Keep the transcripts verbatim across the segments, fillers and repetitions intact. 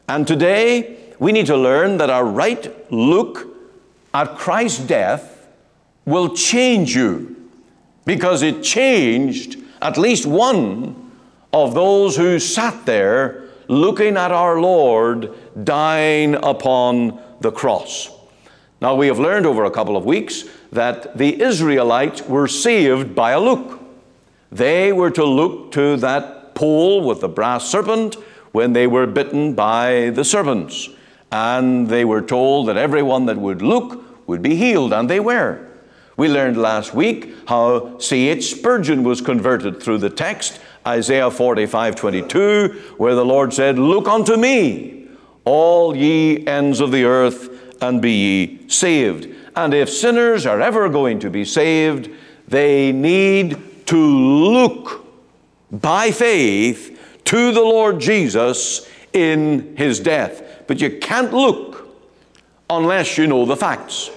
And today, we need to learn that our right look at Christ's death will change you, because it changed at least one of those who sat there looking at our Lord dying upon the cross. Now, we have learned over a couple of weeks that the Israelites were saved by a look. They were to look to that pole with the brass serpent when they were bitten by the serpents. And they were told that everyone that would look would be healed, and they were. We learned last week how C H Spurgeon was converted through the text, Isaiah forty-five twenty-two, where the Lord said, "Look unto me, all ye ends of the earth, and be ye saved." And if sinners are ever going to be saved, they need to look by faith to the Lord Jesus in his death. But you can't look unless you know the facts.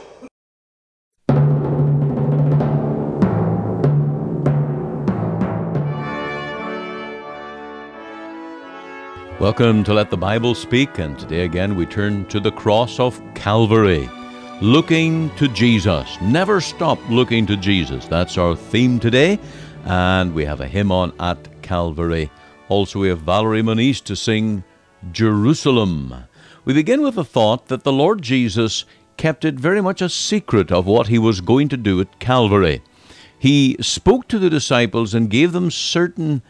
Welcome to Let the Bible Speak, and today again we turn to the cross of Calvary. Looking to Jesus. Never stop looking to Jesus. That's our theme today, and we have a hymn on At Calvary. Also, we have Valerie Moniz to sing Jerusalem. We begin with the thought that the Lord Jesus kept it very much a secret of what he was going to do at Calvary. He spoke to the disciples and gave them certain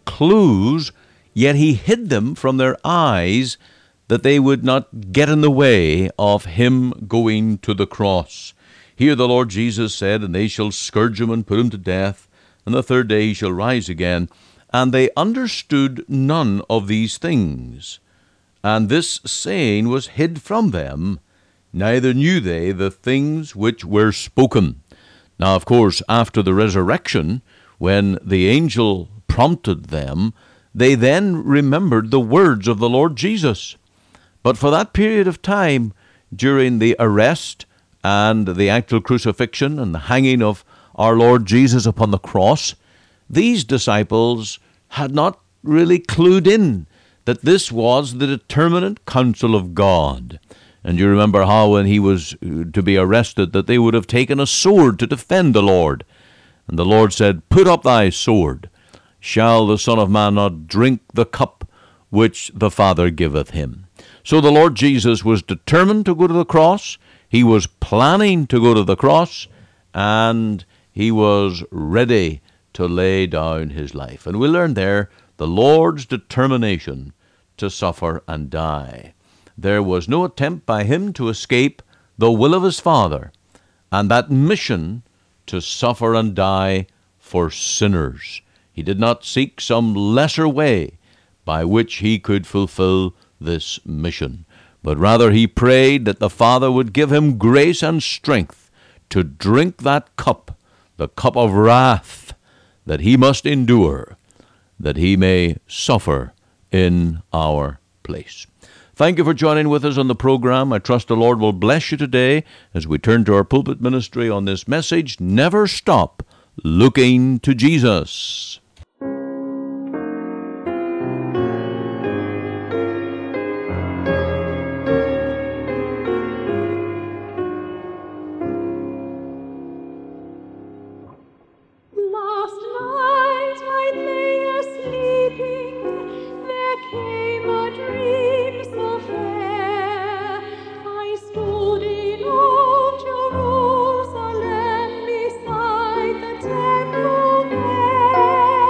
clues, yet he hid them from their eyes that they would not get in the way of him going to the cross. Here the Lord Jesus said, "And they shall scourge him and put him to death, and the third day he shall rise again." And they understood none of these things. And this saying was hid from them, neither knew they the things which were spoken. Now, of course, after the resurrection, when the angel prompted them, they then remembered the words of the Lord Jesus. But for that period of time, during the arrest and the actual crucifixion and the hanging of our Lord Jesus upon the cross, these disciples had not really clued in that this was the determinate counsel of God. And you remember how when he was to be arrested, that they would have taken a sword to defend the Lord. And the Lord said, "Put up thy sword. Shall the Son of Man not drink the cup which the Father giveth him?" So the Lord Jesus was determined to go to the cross. He was planning to go to the cross, and he was ready to lay down his life. And we learn there the Lord's determination to suffer and die. There was no attempt by him to escape the will of his Father, and that mission to suffer and die for sinners. He did not seek some lesser way by which he could fulfill this mission, but rather he prayed that the Father would give him grace and strength to drink that cup, the cup of wrath that he must endure, that he may suffer in our place. Thank you for joining with us on the program. I trust the Lord will bless you today as we turn to our pulpit ministry on this message, Never Stop Looking to Jesus. Jerusalem beside the temple there.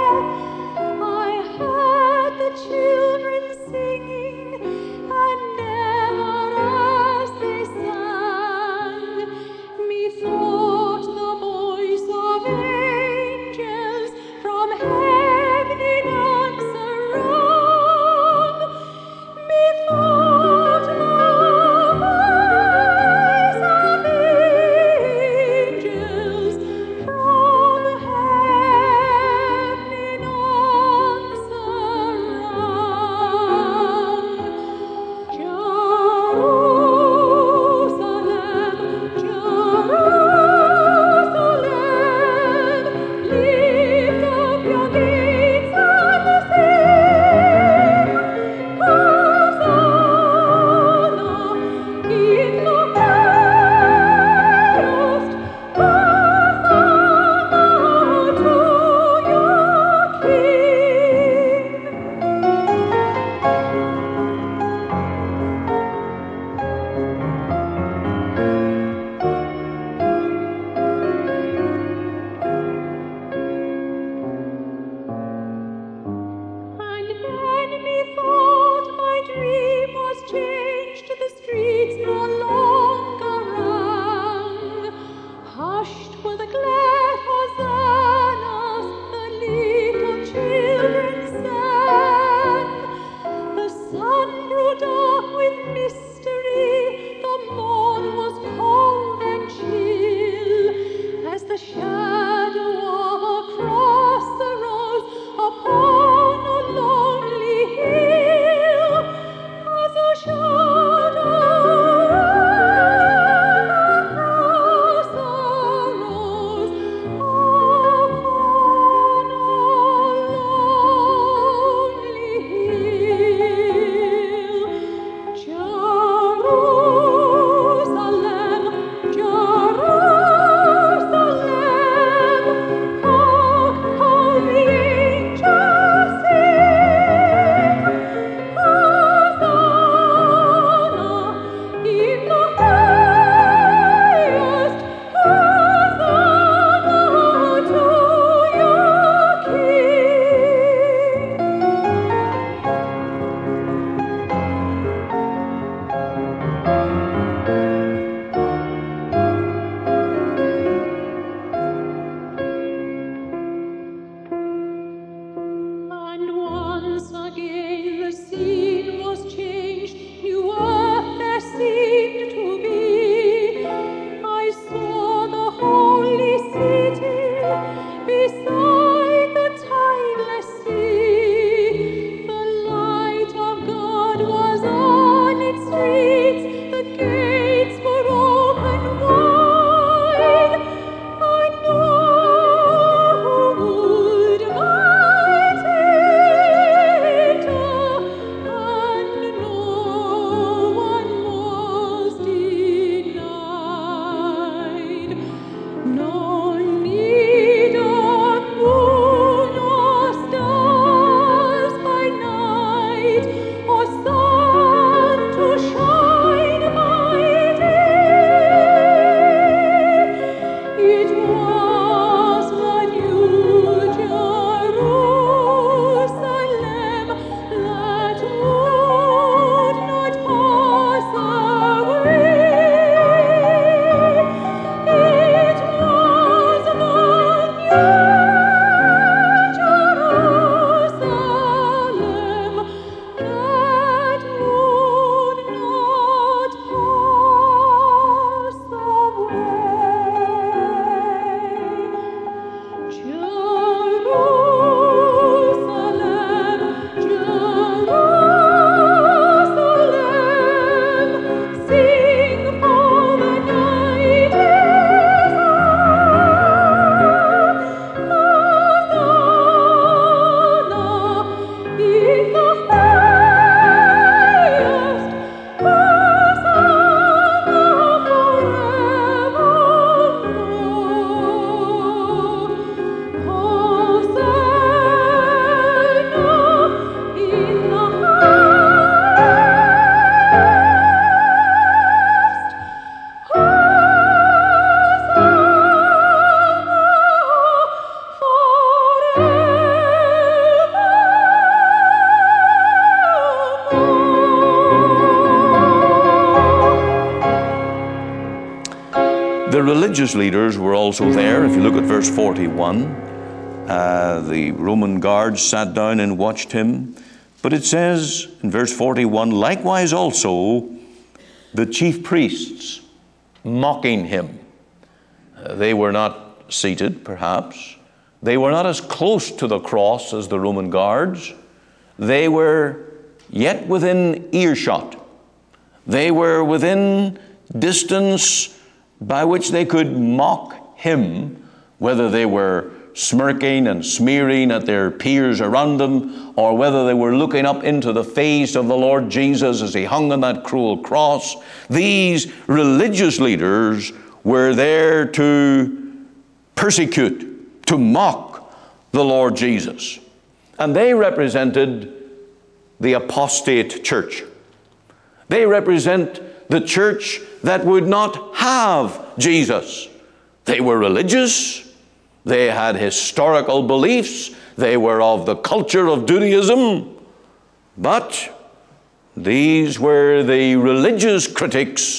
The religious leaders were also there. If you look at verse forty-one, uh, the Roman guards sat down and watched him. But it says in verse forty-one, likewise also the chief priests mocking him. Uh, they were not seated, perhaps. They were not as close to the cross as the Roman guards. They were yet within earshot. They were within distance by which they could mock him, whether they were smirking and smearing at their peers around them, or whether they were looking up into the face of the Lord Jesus as he hung on that cruel cross. These religious leaders were there to persecute, to mock the Lord Jesus. And they represented the apostate church. They represent the church that would not have Jesus. They were religious. They had historical beliefs. They were of the culture of Judaism. But these were the religious critics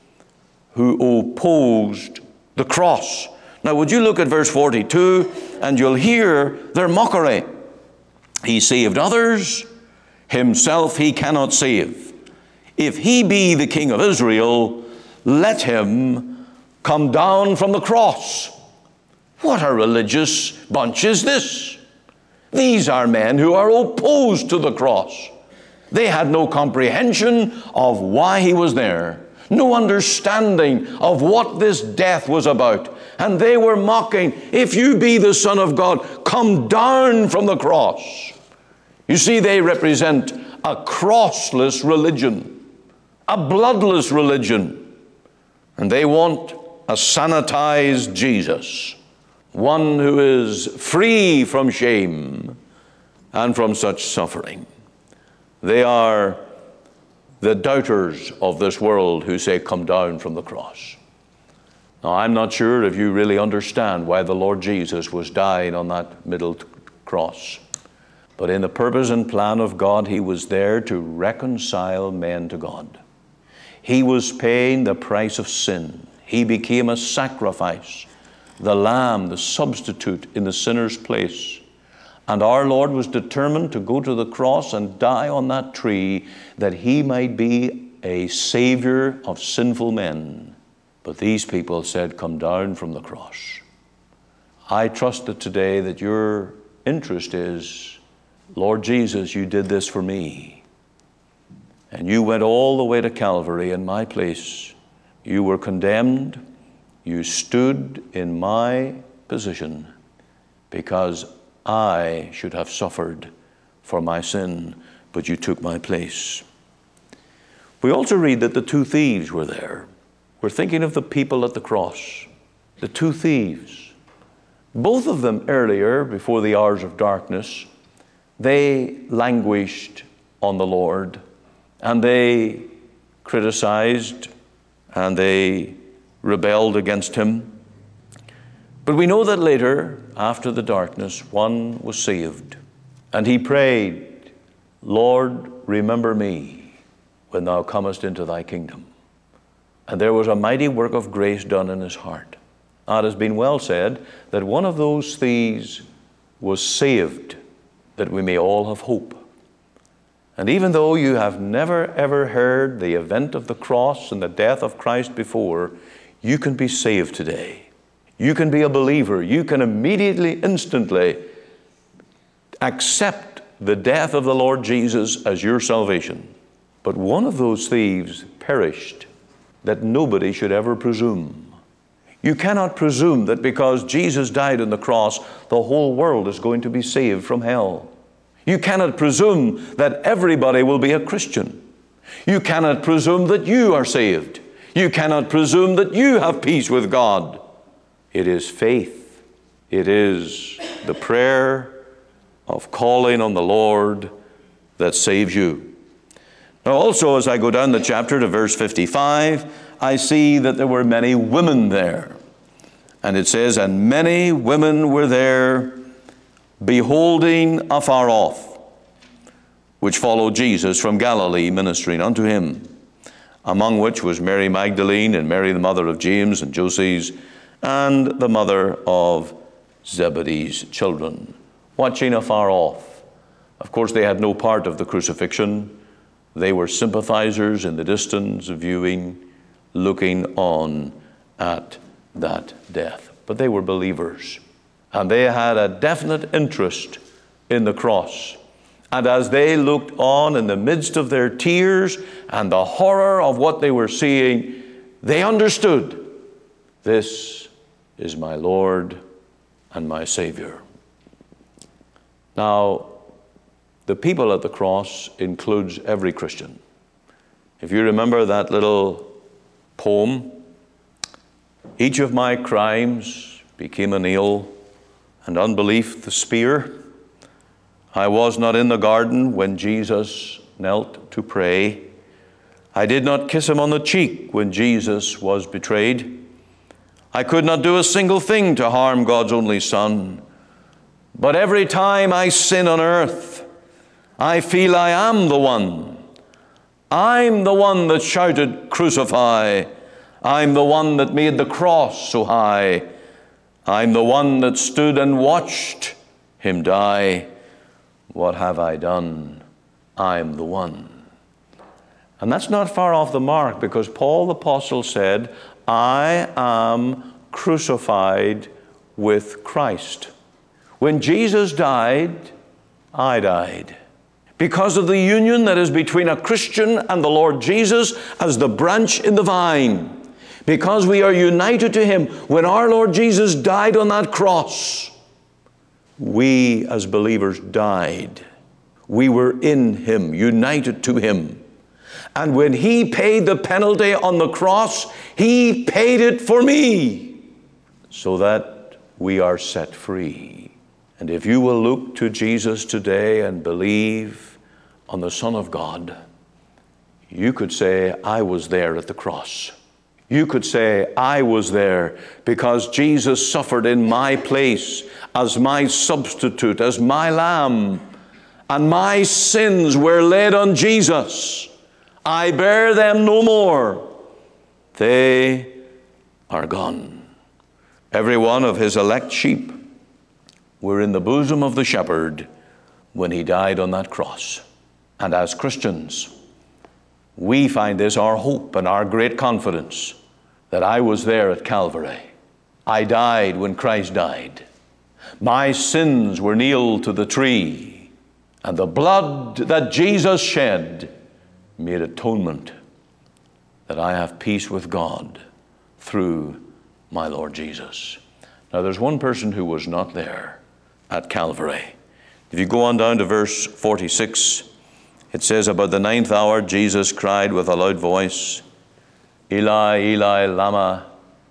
who opposed the cross. Now, would you look at verse forty-two, and you'll hear their mockery. He saved others, himself he cannot save. If he be the King of Israel, let him come down from the cross. What a religious bunch is this? These are men who are opposed to the cross. They had no comprehension of why he was there, no understanding of what this death was about. And they were mocking, if you be the Son of God, come down from the cross. You see, they represent a crossless religion, a bloodless religion. And they want a sanitized Jesus, one who is free from shame and from such suffering. They are the doubters of this world who say, come down from the cross. Now, I'm not sure if you really understand why the Lord Jesus was dying on that middle cross. But in the purpose and plan of God, he was there to reconcile men to God. He was paying the price of sin. He became a sacrifice, the lamb, the substitute in the sinner's place. And our Lord was determined to go to the cross and die on that tree that he might be a savior of sinful men. But these people said, come down from the cross. I trust that today that your interest is, Lord Jesus, you did this for me. And you went all the way to Calvary in my place. You were condemned. You stood in my position because I should have suffered for my sin, but you took my place. We also read that the two thieves were there. We're thinking of the people at the cross, the two thieves. Both of them earlier, before the hours of darkness, they languished on the Lord, and they criticized, and they rebelled against him. But we know that later, after the darkness, one was saved. And he prayed, Lord, remember me when thou comest into thy kingdom. And there was a mighty work of grace done in his heart. Now, it has been well said that one of those thieves was saved, that we may all have hope. And even though you have never ever heard the event of the cross and the death of Christ before, you can be saved today. You can be a believer. You can immediately, instantly accept the death of the Lord Jesus as your salvation. But one of those thieves perished, that nobody should ever presume. You cannot presume that because Jesus died on the cross, the whole world is going to be saved from hell. You cannot presume that everybody will be a Christian. You cannot presume that you are saved. You cannot presume that you have peace with God. It is faith. It is the prayer of calling on the Lord that saves you. Now also, as I go down the chapter to verse fifty-five, I see that there were many women there. And it says, and many women were there, beholding afar off, which followed Jesus from Galilee, ministering unto him, among which was Mary Magdalene, and Mary the mother of James and Joses, and the mother of Zebedee's children, watching afar off. Of course, they had no part of the crucifixion. They were sympathizers in the distance, viewing, looking on at that death. But they were believers, and they had a definite interest in the cross. And as they looked on in the midst of their tears and the horror of what they were seeing, they understood, this is my Lord and my Savior. Now, the people at the cross includes every Christian. If you remember that little poem, each of my crimes became a nail, and unbelief the spear. I was not in the garden when Jesus knelt to pray. I did not kiss him on the cheek when Jesus was betrayed. I could not do a single thing to harm God's only Son. But every time I sin on earth, I feel I am the one. I'm the one that shouted, crucify. I'm the one that made the cross so high. I'm the one that stood and watched him die. What have I done? I'm the one. And that's not far off the mark, because Paul the apostle said, I am crucified with Christ. When Jesus died, I died. Because of the union that is between a Christian and the Lord Jesus as the branch in the vine. Because we are united to Him. When our Lord Jesus died on that cross, we as believers died. We were in Him, united to Him. And when He paid the penalty on the cross, He paid it for me, so that we are set free. And if you will look to Jesus today and believe on the Son of God, you could say, I was there at the cross. You could say, I was there because Jesus suffered in my place as my substitute, as my lamb, and my sins were laid on Jesus. I bear them no more. They are gone. Every one of His elect sheep were in the bosom of the shepherd when He died on that cross. And as Christians, we find this our hope and our great confidence, that I was there at Calvary. I died when Christ died. My sins were nailed to the tree, and the blood that Jesus shed made atonement that I have peace with God through my Lord Jesus. Now there's one person who was not there at Calvary. If you go on down to verse forty-six, it says, about the ninth hour, Jesus cried with a loud voice, Eli, Eli, lama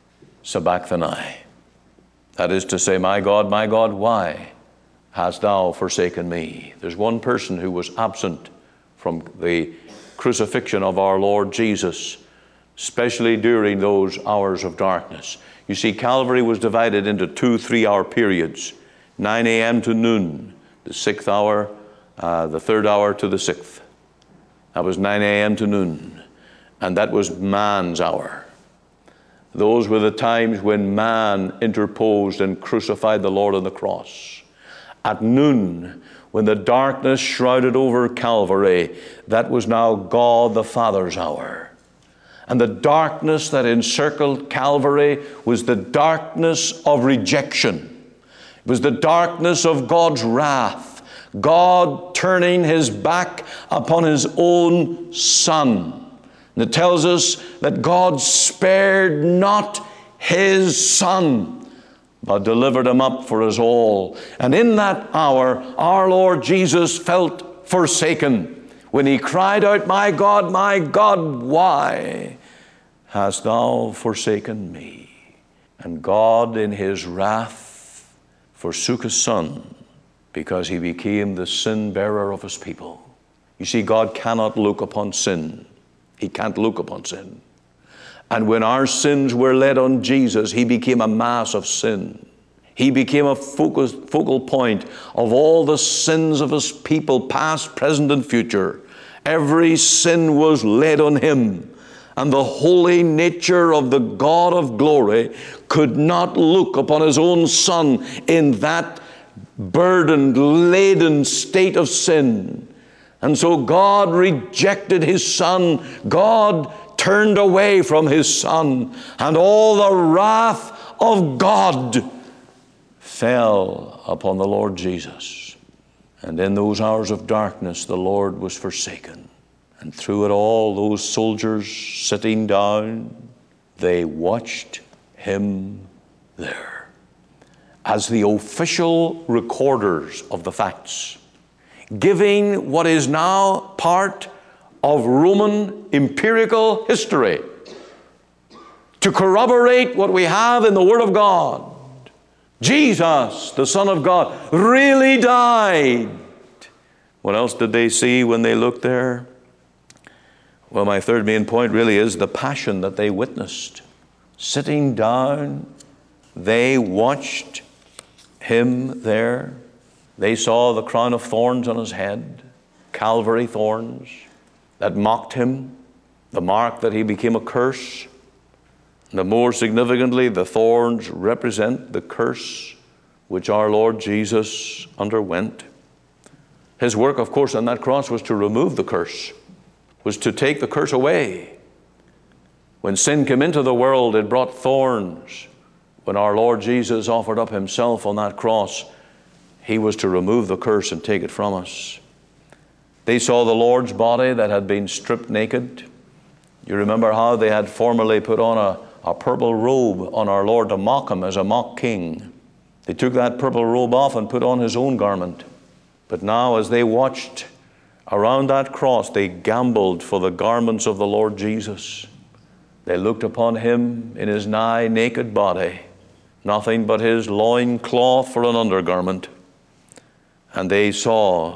sabachthani. That is to say, my God, my God, why hast thou forsaken me? There's one person who was absent from the crucifixion of our Lord Jesus, especially during those hours of darkness. You see, Calvary was divided into two three-hour periods, nine a.m. to noon, the sixth hour, uh, the third hour to the sixth. That was nine a.m. to noon, and that was man's hour. Those were the times when man interposed and crucified the Lord on the cross. At noon, when the darkness shrouded over Calvary, that was now God the Father's hour. And the darkness that encircled Calvary was the darkness of rejection. It was the darkness of God's wrath, God turning His back upon His own Son. And it tells us that God spared not His Son, but delivered Him up for us all. And in that hour, our Lord Jesus felt forsaken when He cried out, my God, my God, why hast thou forsaken me? And God in His wrath forsook His Son because He became the sin bearer of His people. You see, God cannot look upon sin. He can't look upon sin. And when our sins were laid on Jesus, He became a mass of sin. He became a focus, focal point of all the sins of His people, past, present, and future. Every sin was laid on Him. And the holy nature of the God of glory could not look upon His own Son in that burdened, laden state of sin. And so God rejected His Son. God turned away from His Son, and all the wrath of God fell upon the Lord Jesus. And in those hours of darkness, the Lord was forsaken. And through it all, those soldiers sitting down, they watched Him there as the official recorders of the facts, giving what is now part of Roman empirical history to corroborate what we have in the Word of God. Jesus, the Son of God, really died. What else did they see when they looked there? Well, my third main point really is the passion that they witnessed. Sitting down, they watched Him there. They saw the crown of thorns on His head, Calvary thorns that mocked Him, the mark that He became a curse. And more significantly, the thorns represent the curse which our Lord Jesus underwent. His work, of course, on that cross was to remove the curse. was to take the curse away. When sin came into the world, it brought thorns. When our Lord Jesus offered up himself on that cross, he was to remove the curse and take it from us. They saw the Lord's body that had been stripped naked. You remember how they had formerly put on a, a purple robe on our Lord to mock him as a mock king. They took that purple robe off and put on his own garment. But now as they watched around that cross, they gambled for the garments of the Lord Jesus. They looked upon him in his nigh naked body, nothing but his loin cloth for an undergarment. And they saw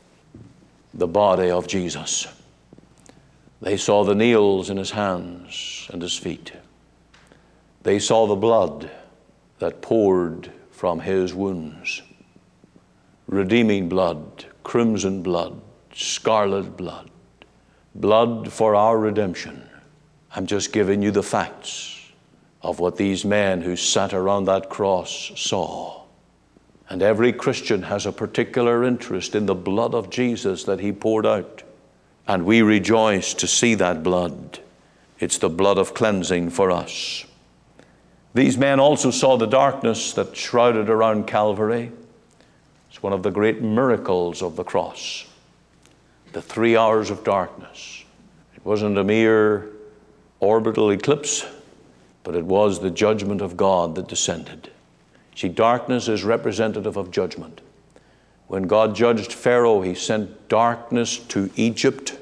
the body of Jesus. They saw the nails in his hands and his feet. They saw the blood that poured from his wounds. Redeeming blood, crimson blood, scarlet blood, blood for our redemption. I'm just giving you the facts of what these men who sat around that cross saw. And every Christian has a particular interest in the blood of Jesus that he poured out. And we rejoice to see that blood. It's the blood of cleansing for us. These men also saw the darkness that shrouded around Calvary. It's one of the great miracles of the cross. The three hours of darkness. It wasn't a mere orbital eclipse, but it was the judgment of God that descended. See, darkness is representative of judgment. When God judged Pharaoh, he sent darkness to Egypt,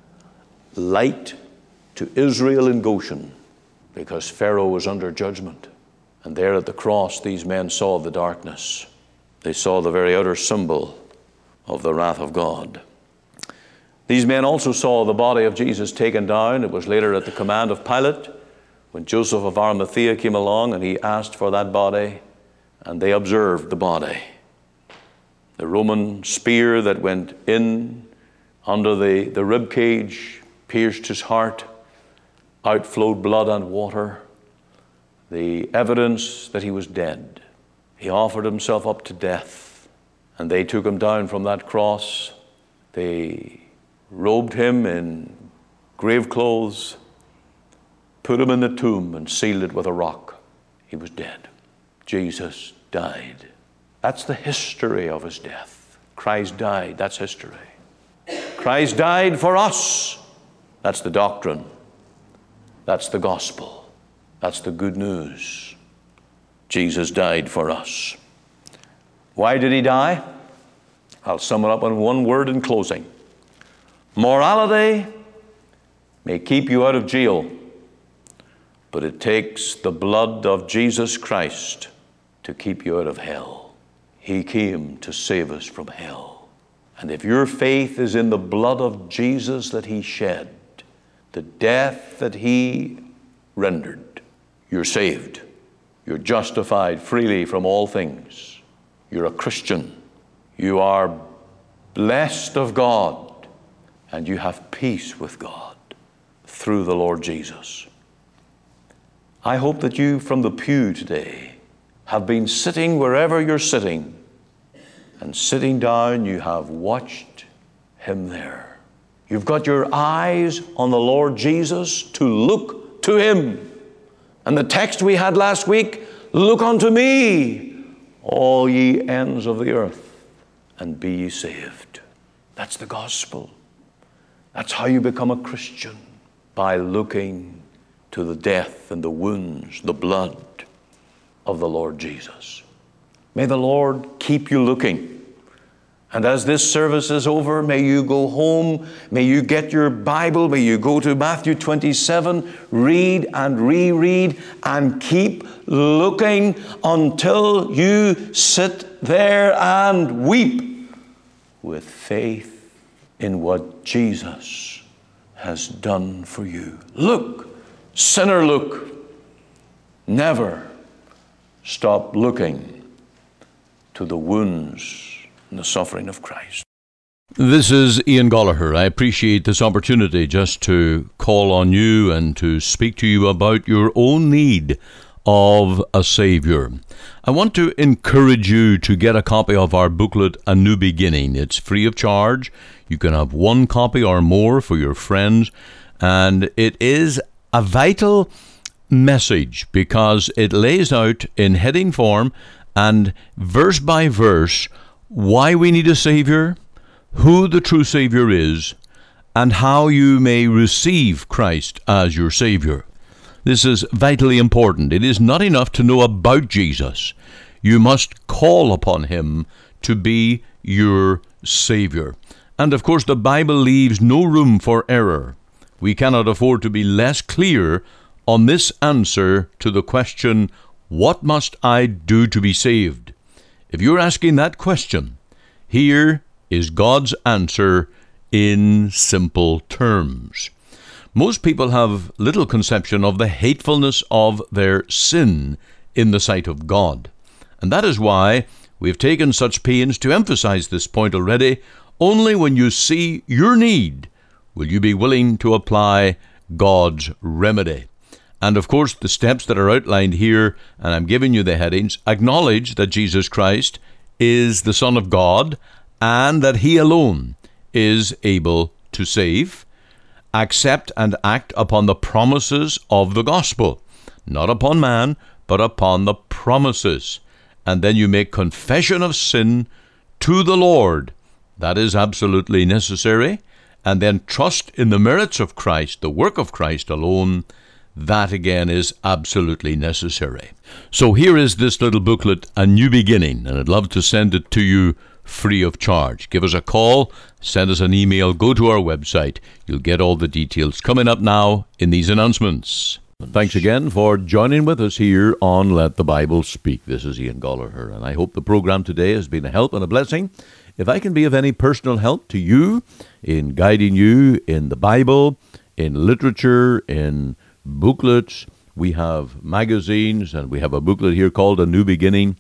light to Israel in Goshen, because Pharaoh was under judgment. And there at the cross, these men saw the darkness. They saw the very outer symbol of the wrath of God. These men also saw the body of Jesus taken down. It was later at the command of Pilate when Joseph of Arimathea came along and he asked for that body, and they observed the body. The Roman spear that went in under the, the rib cage pierced his heart, outflowed blood and water, the evidence that he was dead. He offered himself up to death, and they took him down from that cross. They robed him in grave clothes, put him in the tomb and sealed it with a rock. He was dead. Jesus died. That's the history of his death. Christ died. That's history. Christ died for us. That's the doctrine. That's the gospel. That's the good news. Jesus died for us. Why did he die? I'll sum it up in one word in closing. Morality may keep you out of jail, but it takes the blood of Jesus Christ to keep you out of hell. He came to save us from hell. And if your faith is in the blood of Jesus that he shed, the death that he rendered, you're saved. You're justified freely from all things. You're a Christian. You are blessed of God, and you have peace with God through the Lord Jesus. I hope that you from the pew today have been sitting wherever you're sitting, and sitting down you have watched him there. You've got your eyes on the Lord Jesus to look to him. And the text we had last week, look unto me, all ye ends of the earth, and be ye saved. That's the gospel. That's how you become a Christian, by looking to the death and the wounds, the blood of the Lord Jesus. May the Lord keep you looking. And as this service is over, may you go home, may you get your Bible, may you go to Matthew twenty-seven, read and reread, and keep looking until you sit there and weep with faith in what Jesus has done for you. Look, sinner, look. Never stop looking to the wounds and the suffering of Christ. This is Ian Goligher. I appreciate this opportunity just to call on you and to speak to you about your own need of a Savior. I want to encourage you to get a copy of our booklet, A New Beginning. It's free of charge. You can have one copy or more for your friends, and it is a vital message because it lays out in heading form and verse by verse why we need a Savior, who the true Savior is, and how you may receive Christ as your Savior. This is vitally important. It is not enough to know about Jesus. You must call upon him to be your Savior. And of course, the Bible leaves no room for error. We cannot afford to be less clear on this answer to the question, what must I do to be saved? If you're asking that question, here is God's answer in simple terms. Most people have little conception of the hatefulness of their sin in the sight of God. And that is why we've taken such pains to emphasize this point already. Only when you see your need will you be willing to apply God's remedy. And of course, the steps that are outlined here, and I'm giving you the headings, acknowledge that Jesus Christ is the Son of God and that he alone is able to save. Accept and act upon the promises of the gospel, not upon man, but upon the promises. And then you make confession of sin to the Lord. That is absolutely necessary. And then trust in the merits of Christ, the work of Christ alone. That again is absolutely necessary. So here is this little booklet, A New Beginning, and I'd love to send it to you free of charge. Give us a call, send us an email, go to our website. You'll get all the details coming up now in these announcements. Thanks again for joining with us here on Let the Bible Speak. This is Ian Gallagher, and I hope the program today has been a help and a blessing. If I can be of any personal help to you in guiding you in the Bible, in literature, in booklets, we have magazines, and we have a booklet here called A New Beginning.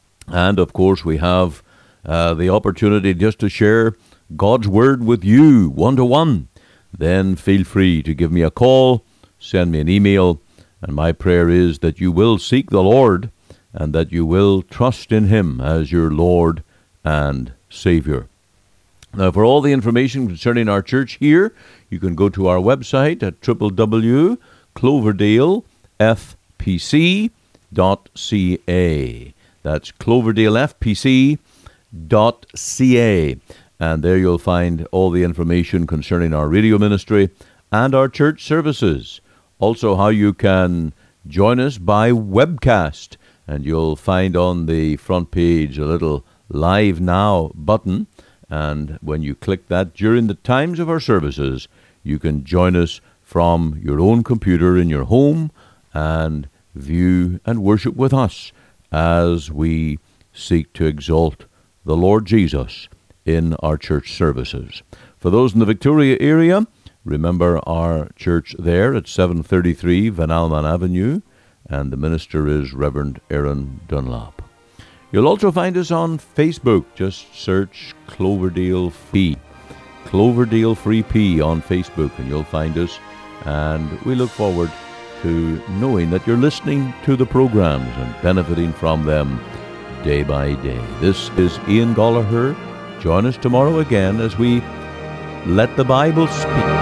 And of course, we have uh, the opportunity just to share God's Word with you, one-to-one. Then feel free to give me a call, send me an email, and my prayer is that you will seek the Lord and that you will trust in him as your Lord and Savior. Now, for all the information concerning our church here, you can go to our website at w w w dot cloverdale f p c dot c a. That's cloverdale f p c dot c a. And there you'll find all the information concerning our radio ministry and our church services. Also, how you can join us by webcast. And you'll find on the front page a little Live Now button. And when you click that during the times of our services, you can join us from your own computer in your home and view and worship with us as we seek to exalt the Lord Jesus in our church services. For those in the Victoria area, remember our church there at seven thirty-three Van Alman Avenue, and the minister is Reverend Aaron Dunlop. You'll also find us on Facebook. Just search Cloverdale Free, Cloverdale Free P on Facebook, and you'll find us. And we look forward to knowing that you're listening to the programs and benefiting from them day by day. This is Ian Gallagher. Join us tomorrow again as we let the Bible speak.